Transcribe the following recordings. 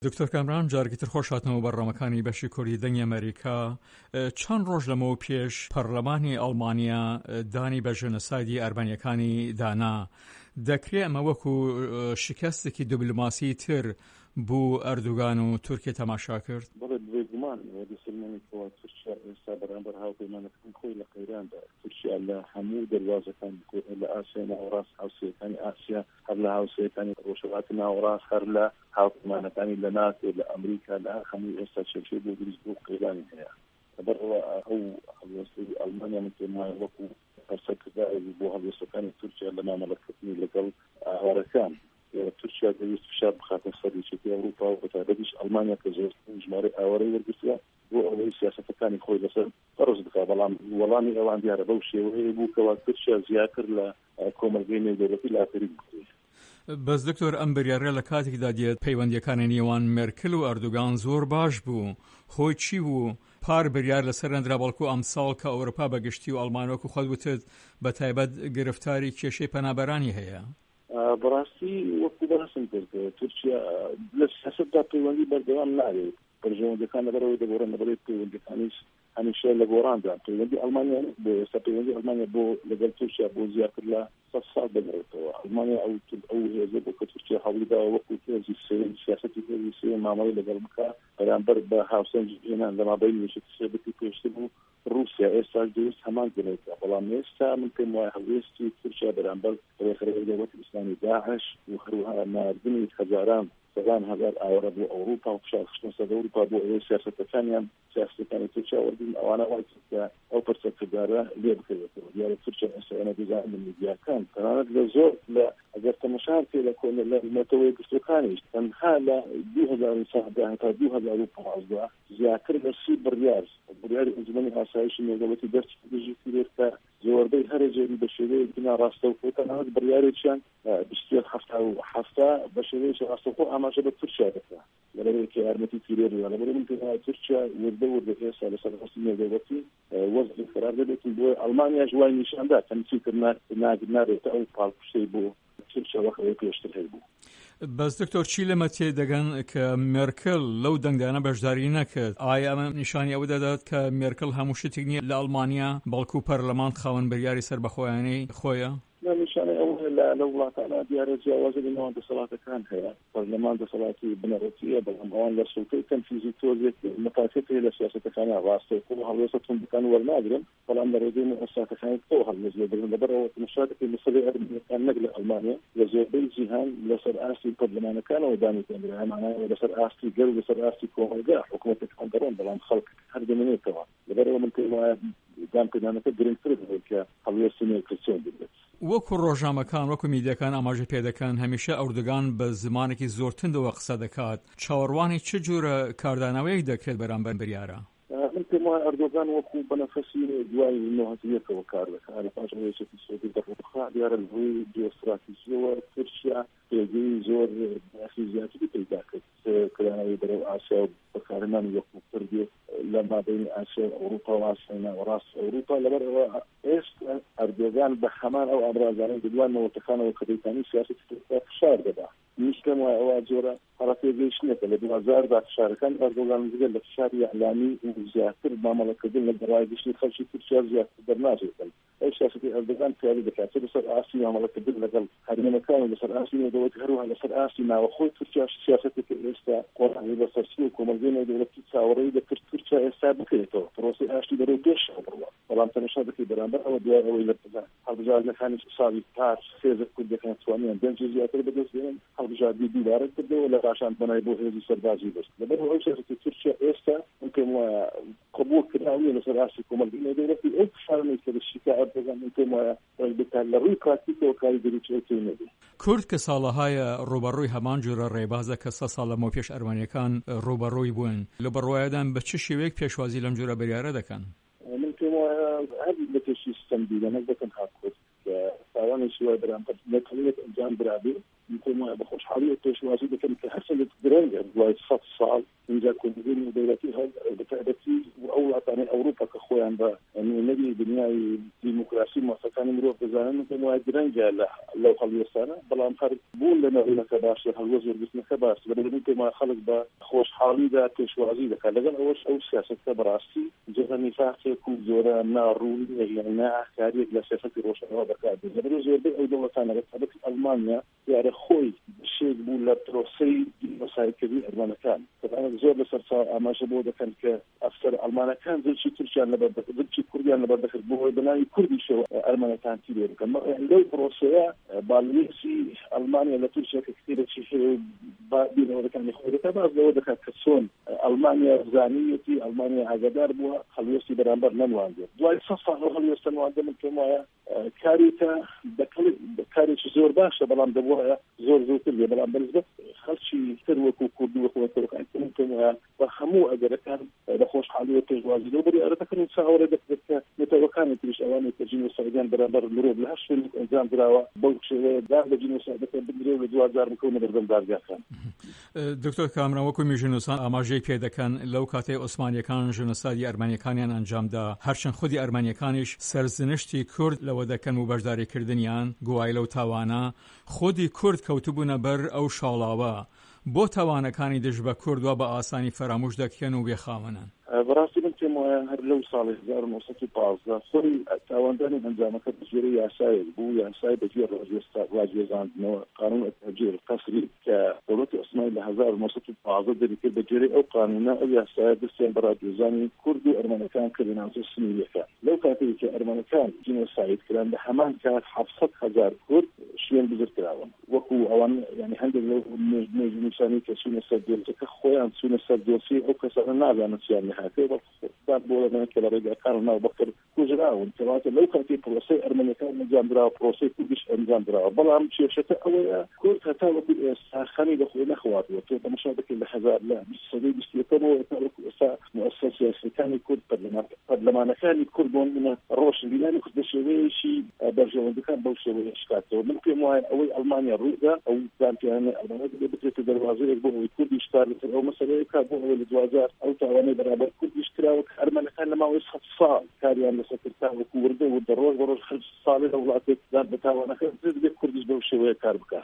دکتۆر کامران جارگیتر خۆش هاتنەوە بەڕێوەمەکانی بەشی کوردی دەنگی ئەمریکا. چەند ڕۆژ لەمەوە پێش پەرلەمانی ئەڵمانیا دانی بە ژێنۆسایدی ئەرمەنیەکانی دانا. دەکرێت ئەمە وەکو شکستێکی دیپلۆماسی تر بوو ئەردوغان و تورکیا تەماشا کرد؟ بەڵێ بێگومان دەسەلمانێکەوە تورکیا ئێستا بەرامبەر هاوپەیمانەکان خۆی لە قەیراندا. تورکیا لە هەموو دەواازەکان لە ئاسیا ناوەڕاست هاوسەیەکانی ئاسیا، هەر لە هاوسەیەکانی ڕۆژهەڵاتی ناوەڕاست، هەر لە هاوپەیمانەکانی لە ناتۆ لە ئەمریکا لە هەموو ئێستا چێشەی بۆ دروست بۆ قەیرانی هەیە. لەبەرەوە ئەو هەڵوێستەی ئەڵمانیا من پێم وایە وەکو هەرسەرکردایەکی بۆ هەڵوێستەکانی تورکیا لە مامەڵەکردنی لەگەڵ هاوڕێکان. تورکیا دەویست فشار بخاتە سەر یەکێتی ئەوروپا و بەتایبەتیش ئەڵمانیا کە زۆرترین ژمارەی ئاوەڕەی وەرگرتووە بۆ ئەوەی سیاسەتەکانی خۆی لەسەر بەڕز بکات، بەڵام وەڵامی ئەوان دیارە بەو شێوەیە بوو کەوا تورکیا زیاتر لە کۆمەلگەی نێودەوڵەتی لاپەری بکرێت. بەس دکتۆر ئەم بریارە لە کاتێکدا دێت پەیوەندیەکانی نێوان مێرکل و ئەردوغان زۆر باش بوو. خۆی چی بوو؟ پار بریار لەسەر نەدرا بەڵکو ئەمساڵ کە ئەوروپا بەگشتی و ئەڵمانۆک و خۆت وتت بەتایبەت گرفتاری کێشەی پەنابەرانی هەیە. بەڕاستی وەکو بەڕاستم کرد تورکیا لە سیاسەتدا پەیوەندی بەردەوام ناوێت پەرژەوەندەکان لەبەرەوەی دەگۆڕن لەبەرەوەی پەیوەندیەکانیش هەمیشە لە گۆڕاندا پەیوەندی ئەڵمانیا بۆ ئێستا پەیوەندی ئەڵمانیا بۆ لەگەڵ تورکیا بۆ زیاتر لە 100 ساڵ دەگەڕێتەوە. ئەڵمانیا ئەو هێزە بۆ کە تورکیا هەوڵیداوە وەکو هێزی سێ سیاسەتی هێزی سێ مامەڵەی لەگەڵ بکە بەرامبەر بە هاوسەنگی هێنان لە مابەینی یەکێتی سێبەتی پێشتر بوو رووسیا ئێستا دەویست هەمان بنێتە، بەڵام ئێستا من پێم وایە هەڵوێستی تورکیا بەرامبەر ڕێکخراوەی دەوڵەتی ئیسلامی داعش و هەروەها ناردنی هەزاران سەدان هەزار ئاوەڕە بۆ ئەوروپا و فشار خستنە سەر ئەوروپا بۆ ئەوەی سیاسەتەکانی تورکیا وەرگن ئەوانە وای کە ئەو پەرچەکردارە لێ بکەوێتەوە. دیارە تورکیا ئێستا ئەمە دەزانن میدیاکان تەنانەت لە زۆر لە ئەگەر تەماشان پێ لە کۆنە لە نەتەوەی گرتوەکانیش تەنها لە 2010 تا 2015 زیاتر لە 30 بڕیاری ئەنجومەنی ئاسایشی نێودەوڵەتی دەرچی کە زۆربەی هەرێجێری بە شێوەیەکی ناڕاستەوخۆ تەنانەت بڕیارێکیان 27 بە شێوەیەکی ڕاستەوخۆ ئاماژە بە تورکیا دەکات لەبەرەوەی کە یارمەتی تیرۆریە. لەبەرەوەی من پێم وایە تورکیا وردە ئێستا لەسەر هەستی نێودەوڵەتی وەزعی خراپ دەبێت بۆ ئەڵمانیا جوای نیشاندا تەنچیکرد ناگرنارێتە ئەو پاڵپشتەی بۆ تورکیا وەخەوەی پێشتر هەیە. بەس دکتۆر چی لەمە تێدەگەن کە مێرکل لەو دەنگدانە بەشداری نەکرد؟ ئایا ئەمە نیشانی ئەوە دەدات کە مێرکل هەموو شتێک نییە لە ئەڵمانیا بەڵکو پەرلەمان خاوەن بریاری سەربەخۆیانەی خۆیە؟ نیشانەی ئەو لە وڵاتانە دیارە جیاوازە لەوان دەسەڵاتەکان هەیە. پەرلەمان دەسەڵاتی بنەڕەتیە، بەڵام ئەوان لە سوڵتەی تەنفیزی تۆزێک متافق هەیە لە سیاسەتەکانی ڕاستەوخۆ و هەڵوێستە توندەکان وەرناگرن، بەڵام لە ڕێگەی مؤسساتەکانی تۆ هەڵوێست لێدەگرن. لەبەرەوە مشارەتی مەسەلەی ئەرمەنیەکان نەک لە ئەڵمانیا لە زۆربەی جیهان لەسەر ئاستی پەرلەمانەکانەوە دانیپێنرا، ئەمانایە لەسەر ئاستی گەل و لەسەر ئاستی کۆمەلگا حکوومەتەکان دەڕۆن، بەڵام خەڵک هەر دەمێنێتەوە. لەبەرەوە من پێم وایە دامپێدانەکە گرنگتر بێت کە هەڵوێستی نێرکردچۆن بێت. وەکو ڕۆژنامەکان وەکو میدیاکان ئاماژە پێدەکەن هەمیشە ئەردوغان بە زمانێکی زۆر تندەوە قسە دەکات. چاوەڕوانی چ جۆرە کاردانەوەیەک دەکرێت بەرامبەر بریارە؟ من پێم وایە ئەردوغان وەکو بەنەفەسی دوای نۆهەتیەکەوە کار دەکات. لە پاش ڕێچەتی سعودی دەڕۆخا دیارە لەڕووی جیۆستراتیژیەوە تورکیا پێگەی زۆر باسی زیاتری پەیدا کرد کەلانەوەی بەرەو ئاسیا و بەکارهێنانی وەکو کوردی لە مابەینی ئاسیا و ئەوروپا و ئاسیای ناوەڕاست ئەوروپا. لەبەرەوە ئێستا ئەردوغان بە هەمان ئەو ئامرازانەی دوان نەوەتەکانەوە کە دەیتانی سیاسەتی تورکیا فشار دەدا. نیشتم وایە ئەوە جۆرە هەڕەتێگەیشتنێکە لە 2010 فشارەکان ئەردوغان لەگەڵ لە فشاری ئەعلامی زیاتر مامەڵەکردن لە بەڕایگەشتی خەڵکی تورکیا زیاتر دەرناچێتن. ئەو سیاسەتی ئەردوغان پیاوی دەکات لەسەر ئاستی مامەڵەکردن لەگەڵ هەرێمەکان و لەسەر ئاستی نێودەوڵەتی هەروەها لەسەر ئاستی ناوەخۆی تورکیا سیاسەتێکی ئێستا قۆڕانی بەسەرچوو و کۆمەلگەی نێودەوڵەتی چاوەڕێی دەکرد تورکیا ئێستا بکرێتەوە پرۆسی ئاشتی بەرەو پێشەوە بڕوە، بەڵام تەماشا دەکەی بەرامبەر ئەوە دوای ئەوەی لە هەڵبژاردنەکانی ساڵی پاش سێزە کوردەکان توانیان دەنجی زیاتر بەدەستێنن هەڵبژاردنی دووبارە کردەوە لە ڕاشان بەنای بۆ هێزی سەربازی بەست. لەبەرەوە ئەو سیاسەتی تورکیا ئێستا من پێم وایە قبول کراویە لەسەر ئاستی کۆمەلگەی نێودەوڵەتی ئەو فشارانەی کە لە شیکا ئەردوغان من پێم وایە بکات لە ڕووی پراکتیکەوە کاریگەریی نەبێت. کورد کە ساڵەهایە ڕوبەڕووی هەمان جۆرە ڕێبازە کە 100 ساڵ لەمەوە پێش ئەرمەنیەکان ڕوبەڕووی بوون، لە بەڕوایەدان بە چ شێوەیەک پێشوازی لەم جۆرە بریارە دەکەن؟ من پێم وایە هەر لە پێشی ستەمبیلە نەک دەکەن هاکورد کە تاوانێکی وای بەرامبەر نەتەوێت ئەنجام درابێ. من پێم وایە بە خۆشحاڵی پێشوازی دەکەن کە هەرچەندە درەنگە دوای 100 ساڵ اینجا کۆمەڵگەی دەوڵەتی بەتایبەتی ئەو وڵاتانی ئەوروپا کە خۆیان بە نمونەی دنیای دیموکراسی مۆسەکانی مرۆڤ دەزانن پێم وایە درەنگە لەو هەڵوێستانە بەڵام هەر بوون لە نەڕینەکە باشە هەڵوێست وەرگرتنەکە باش بەدەبێت پێم وایە خەڵک بە خۆشحاڵیدا پێشوازی دەکات لەگەڵ ئەوەش ئەو سیاسەتە بەڕاستی جێگە نیفاقێک و زۆرە ناڕوونی یان ناکاریەک لە سیاسەتی ڕۆژئاوا بەکاردێت لەبەر زۆربەی ئەو دەوڵەتانە بەتایبەتی ئەڵمانیا دیارە خۆی شێک بوو لە پرۆسەی دیموکراسیکردنی ئەلمانەکان زۆر لەسەر ئاماژە بۆ دەکەن کە ئەفسەر ئەلمانەکان دڵچی تورکیان لەبەردەکرد دڵچی کوردیان لەبەردەکرد بۆی بەناوی کوردیشەوە ئەلمانەکان تیرێ بکەن لەو پرۆسەیە باڵێسی ئەلمانیا لە تورکیا کە کتێبێکی هەیە بینەوەەکانی خۆی دەکات باز لەوە دەکات کە چۆن ئەلمانیا زانیەتی ئەلمانیا ئاگادار بووە هەڵوێستی بەرامبەر نەنواندێت دوای سە ساڵ هەڵوێستە نواندە من پێم وایە کارێکە کارێکی زۆر باشە بەڵام دەبووە زۆر زۆرتر بێ بەڵام بەنسبەت خەڵکی تر وەکو کورد و وەکوەکان پێم وایە بە هەموو ئەگەرەکان لە خۆشحاڵیەوە پێشوازی لەو بەری ئەرەتەکەن چاوەڕێ دەکرێت کە نێتەوەکانی تریش ئەوانەی کە جینۆسایدیان بەرامبەر مرۆڤ لە هەر شوێنێک ئەنجام درراوە بەو شێوەیە دار لە جینۆسایدەکە بگرێ و لە 2000 بکەونە بەردەم دادگاکان. دکتۆر کامران وەکو میژنووسان ئاماژەی پێ دەکەن لەو کاتەی عوسمانیەکان ژنۆسایدی ئەرمەنیەکانیان ئەنجامدا هەرچەند خودی ئەرمەنیەکانیش سەرزنشتی کورد لەوە دەکەن و بەشداریکردنیان گوای لەو تاوانە خودی کورد کەوتبوونە بەر ئەو شاڵاوە بۆ تاوانەکانی دژ بە کورد و بە ئاسانی فەراموش دەکەن و بێخاوەنن. بەڕاستی من پێم وایە هەر لەو ساڵی 1915 خۆی تاواندانی ئەنجامەکە بەجێرەی یاسایەک بوو یاسای بەجێ ڕاجێزاندنەوە قانون التهجير القسري کە دەوڵەتی عوسمانی لە 1915 دەریکرد بەجێرەی ئەو قانونە ئەو یاسایە دەستیان بە ڕاجێزانی کورد و ئەرمەنەکان کە لە ناوچە سنووریەکان لەو کاتێک کە ئەرمەنەکان جینۆساید کران لە هەمان کات 700,000 کورد شوێن بزرکراون وەکو ئەوان یعنی هەندێک لەو نوێژنووسانی کە چوونە سەر دۆلچەکە خۆیان چوونە سەر دۆسی ئەو کەسانە نازانن چیان هاتێ بەڵام بۆ لەمە کە لە ڕێگاکان و ناوبەکر کوژراون کەواتە لەو کاتی پرۆسەی ئەرمەنیەکان ئەنجامدراوە پرۆسەی کوردیش ئەنجامدراوە بەڵام کێشەکە ئەوەیە کورد هەتا وەکو ئێستا خەمی بەخۆی نەخواتوە تۆ تەماشا دەکەی لە سەدەی 20ەکەمەوە هەتا وەکو ئێستا موسسە سیاسیەکانی کورد پەرلەمانەکانی کورد بۆ منە ڕۆشنبیرانی کورد بە شێوەیەکی بەرژەوەندەکان بەو شێوەیە شکاتەوە من پێم وایە ئەوەی ئەڵمانیا ڕوویدا ئەو دامپیانە ئەڵمانیا بکرێتە دەواازەیەک بۆ ئەوەی کوردی شکار لەسەر ئەو مەسەلەیە کا بۆ ئەوەی لە 2000 ئەو تاوانەی بەرامبەر کوردیش کراوە کە ئەرمەنەکان لە ماوەی 100 ساڵ کاریان لەسەر کرد وەکو وردە و دەڕۆژ بە ڕۆژ 5 ساڵی لە وڵاتێک بە تاوانەکە دەبێت کوردیش بەو شێوەیە کار بکات.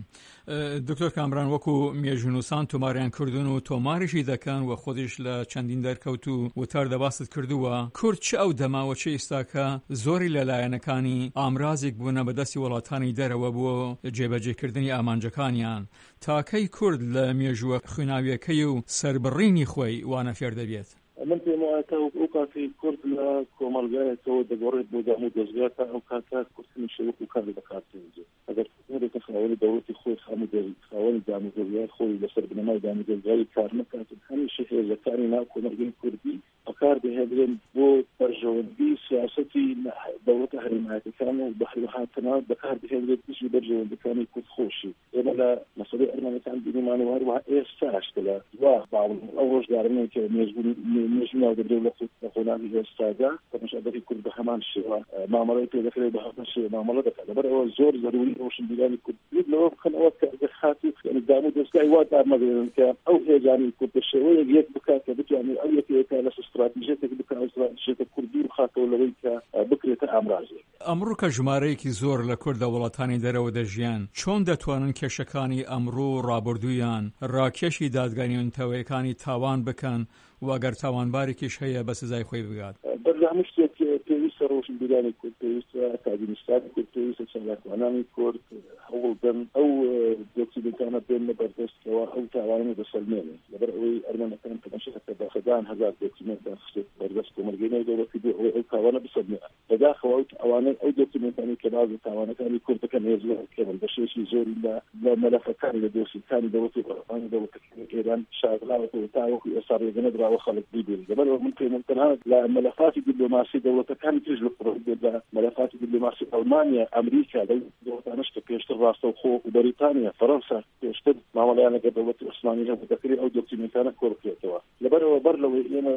دکتۆر کامران وەکو مێژنووسان تۆماریان کردوون و تۆماریشی دەکەن و خۆدیش لە چەندین دەرکەوت و وتار دەباست کردووە کورد چ ئەو دەماوە چه ئێستاکە زۆری لەلایەنەکانی ئامرازێک بوونە بەدەستی وڵاتانی دەرەوە بۆ جێبەجێکردنی ئامانجەکانیان تاکەی کورد لە مێژووە خوێناویەکەی و سەربڕینی خۆی وانە فێر دەبێت. من پێم وایە ئەو کاتی کورد لە کۆمەلگایەکەوە دەگۆڕێت بۆ دام و دەستگاکە ئەو کاتا کورتنی شەوەکو کار دەکات ئەگەر هەرێکە خاوەنی دەوڵەتی خۆی خاوەنی دامودەریای خۆی لەسەر بنەمای دامودەریایی کار نەکات هەمیشە هێزەکانی ناو کۆمەلگەی کوردی بەکار دەهێنرێن بۆ بەرژەوەندی سیاسەتی دەوڵەتە هەرێمایەتەکان و بەهاتەنا بەکار دەهێنرێت دژی بەرژەوەندەکانی کورد خۆشی ئێمە لە مەسەلەی ئەرمەنیەکان بینیمان و هەروەها ئێستاش کە لە دوا باوڵ ئەو ڕۆژگارانەی کە مێژووی دەولەت لە خۆناوی ئێستادا تەماشادەری کورد بە هەمان شێوە مامەڵەی پێ دەکرێت بە هەمان شێوە مامەڵە دەکات لەبەر ئەوە زۆر ضروری ڕۆشنبیرانی کورد لەوە بکەنەوە کە ئەگەر خاتی دام و دەستگای وا دارمەدەێن کە ئەو هێزانی کورد بە شێوەیەک یەک بکات کە بتوانێت ئەو یەکێکە لە استراتیژیەتێک بکات استراتیژیەتە کوردی بخاتەوە لەوەی کە بکرێتە ئامرازێک. ئەمڕۆ کە ژمارەیەکی زۆر لە کوردە وڵاتانی دەرەوە دەژیان چۆن دەتوانن کێشەکانی ئەمڕۆ ڕابردوویان ڕاکێشی دادگانیونتەوەیەکانی تاوان بکەن واگەر تاوانبارێکیش هەیە بە سزای خۆی بگات. بەردەم شتێک پێویستە ڕۆشنبیرانی کورد پێویستە تاجینستانی کورد پێویستە چالاکوانانی کورد هەوڵدەن ئەو دۆکسیدەکانە بێنە بەردەستەوە ئەو تاوانە بەسەلمێنێ لەبەر ئەوەی ئەرمەنەکان تەماشاکە بەخەدان هەزار دۆکیمنتان خستێت بەردەست کۆمەلگەی دەوڵەتی بۆ ئەوەی ئەو تاوانە بسەلمێنێ بەداخەوە ئەوانەی ئەو دۆکیمنتانی کە باز تاوانەکانی کوردەکەن هێزەکەن بەشێشی زۆری لە مەلەفەکانی لە دۆسیەکانی دەوڵەتی وڵاتانی دەوڵەتەکانی ئێران شاغلاوەتەوە تاوەکو ئێستا ڕێگەنەدراوە خەڵک بیبێن لەبەرەوە من پێم تەنها لە مەلەفاتی دیپلۆماسی دەوڵەتەکانی تریش بەڕێگە لە مەلەفاتی دیپلۆماسی ئەڵمانیا ئەمریکا دەوڵەتانش کە پێشتر ڕاستەوخۆ و بەریتانیا فەڕەنسا پێشتر مامەڵەیان لەگەڵ دەوڵەتی عوسمانی هەبوو دەکرێت ئەو دۆکیمنتانە کۆڕکرێتەوە لەبەرەوە بەر لەوەی ئێمە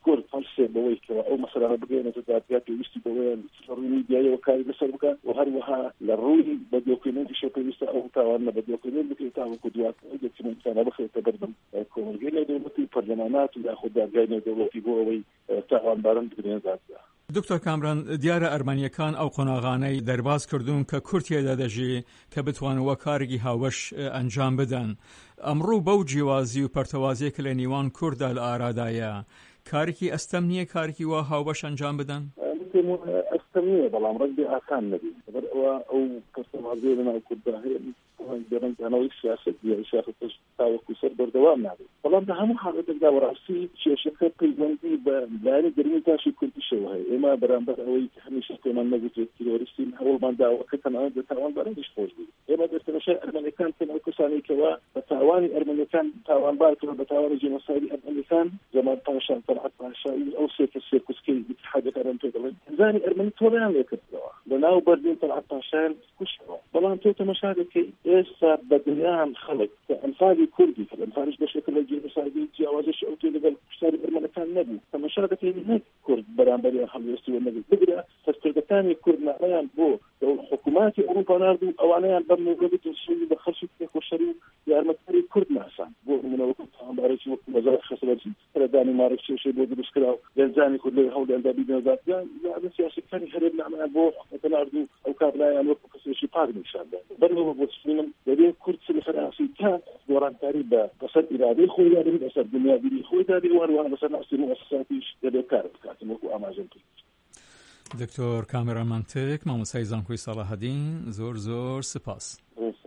کورد هەڵسێ بەوەی کەەوە ئەو مەسەلانە بگەێنێتە دادگا پێویستی بەوەیان ڕووی میدیایەوە کاری لەسەر بکات و هەروەها لە ڕووی بە دۆکومنتیشە پێویستە ئەو تاوانە بە دۆکومنت بکرێت تاوەکو دواتر ئەو دۆکومنتانە بخرێتە بەردەم کۆمەلگەی نێودەوڵەتی پەرلەمانات و یاخود دادگای نێودەوڵەتی بۆ ئەوەی تاوانباران بگرێنە دادگا. دکتۆر کامران، دیارە ئەرمەنیەکان ئەو قۆناغانەی دەرباز کردوون کە کورتێدا دەژی کە بتوانەوە کارێکی هاوبەش ئەنجام بدەن. ئەمڕوو بەو جیوازی و پەرتەوازیە کە لە نیوان کووردا لە ئارادایە کارێکی ئەستەم نییە کارێکی وا هاوبەش ئەنجام بدەن؟ ئەستەم نییە، بەڵام ڕەنگی ئاسان نەبێت. ئەوە ئەو پەرتەوازیە لەناو کووردا هەیە دەرەنگانەوەی سیاست سیاستش تاوەکو سەر بەردەوام نابێت. بەڵام لە هەموو حاڵەتێکدا وەڕاستی کێشەکە پەیوەندی بە لایەنی گەرمی تاشی کوردیشەوە هەیە. ئێمە بەرامبەر ئەوەی کە هەمیشە پێمان نەگوترێت تیرۆریستین هەوڵمان داوەکە تەنانەت لە تاوانبارانیش خۆش بوو. ئێمە دەستەنەشای ئەرمەنیەکان پێم ئەو کەسانێکەوە بە تاوانی ئەرمەنیەکان تاوانبار کردن بە تاوانی جێنۆسایدی ئەرمەنیەکان زەمان پاشان تەلعەت پاشایی ئەو سێکوسکەی اتحادیەکان ئەرم دەڵێن هەنگاوی ئەرمەنی تۆڵیان لێ کردەوە لەناو بەردین تەلعەت پاشایان کوشتەوە. بەڵام تۆ تەماشا دەکەی ئێستا بە دنیاان خەڵک کە ئەنفالی کوردی کە ئەنفالیش بەشێکە لە جێنۆسایدی جیاوازیش ئەو تێ لەگەڵ کوشتاری ئەرمەنیەکان نەبوو. تەماشا دەکەی نەک کورد بەرامبەریان هەڵوێستیوە نەبوو. بگرە هەستکردەکانی کورد نامەیان بۆ حکوومەتی ئەوروپا ناردوو ئەوانەیان بەم نێودەوڵەتی تەسویلی بە خەڵکی پێخۆشەری و یارمەتیدەری کورد ناسان بۆ نمونەوەکو تاوانبارێکی وەکو وەزارەتی خەسەرەتی کە دانیمارک کێشەی بۆ دروست کراوە گەنجانی کورد لەوێ هەوڵیاندا بینەوە دادگا یا سیاسەتەکانی هەرێم نامەیان بۆ حکوومەتە ناردوو ئەو کابرایان وەکو کەسێکی پاک نیشاندا. بەرەوە بۆ چنین دەبێت کورد سەرفەرانسی تا گۆڕانکاری بەسەر ئیرادەی خۆی دادێت بەسەر بنیادیری خۆی دادێت و هەروەها بەسەر ناسی مؤسساتیش دەبێت کار بکاتن وەکو ئاماژەم کرد. دکتۆر کامران مانتێک، مامۆستای زانکۆی ساڵاحەدین، زۆر سپاس.